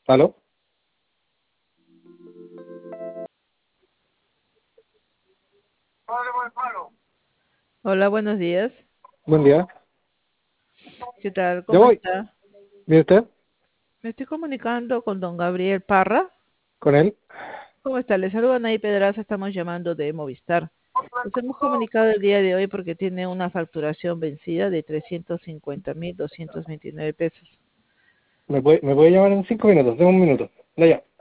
¿Aló? Hola, buenos días. Buen día. ¿Qué tal? Ya ¿Cómo voy. está? ¿Viene usted? Me estoy comunicando con don Gabriel Parra. ¿Con él? ¿Cómo está? Le saludan ahí Pedraza, estamos llamando de Movistar. Nos hemos comunicado el día de hoy porque tiene una facturación vencida de 350.229 pesos. ¿Me puede llamar en 5 minutos? Tengo un minuto. Ya, ya.